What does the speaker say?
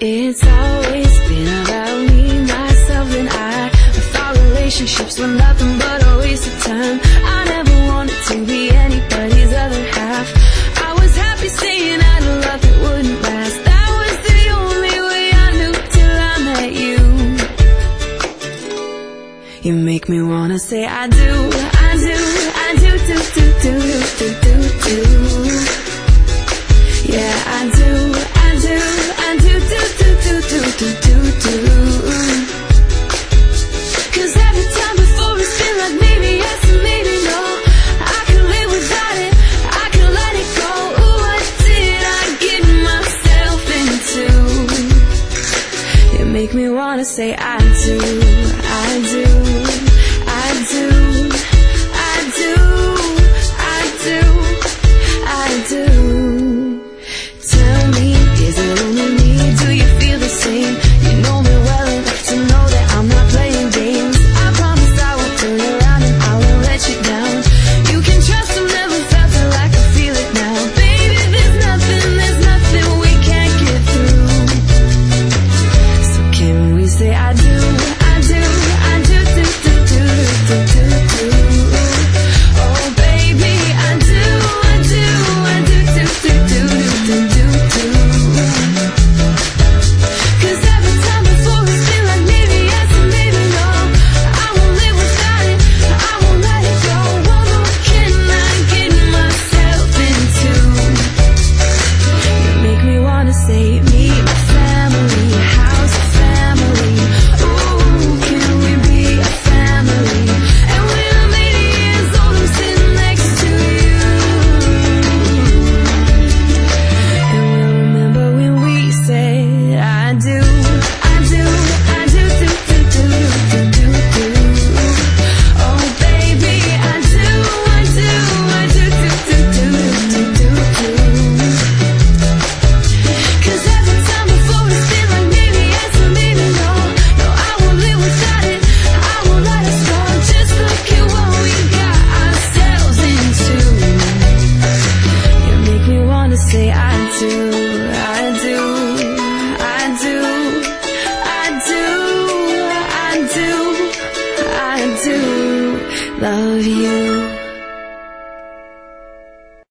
It's always been about me, myself and I thought relationships were nothing but a waste of time. I never wanted to be anybody's other half. I was happy saying I knew love that wouldn't last. That was the only way I knew till I met you. You make me wanna say I do, I do, I do, do, do, do, do, do, do. Yeah, I do, I do, I do, do, do, do, do, do, do, do. 'Cause every time before it's been like maybe yes and maybe no. I can live without it, I can let it go. Ooh, what did I get myself into? You make me wanna say I do, I do, I do, I do, I do, I do. Tell me, is it only me? Do you feel the same? You know me well enough to know that I'm not playing games. I promise I won't turn around and I won't let you down. You can trust I've never felt it like I feel it now. Baby, there's nothing we can't get through. So can we say I do, I do, I do, do, do, do, do, do, do. Oh baby, I do, I do, I do, do, do, do, do, do, do. 'Cause every time before it's been like maybe yes and maybe no. I won't live without it, I won't let it go. What can I get myself into? You make me wanna say meet my family, how's the family? Ooh, can we be a family? And when I'm 80 years old, I'm sitting next to you. And we'll remember when we said I do, I do, I do, do, do, do, do, do, do. Oh baby, I do, I do, I do, do, do, do, do, do, do. 'Cause every time before it's been like maybe yes and maybe no. No, I won't live without it, I won't let us go. Just look at what we got ourselves into. You make me wanna say I do.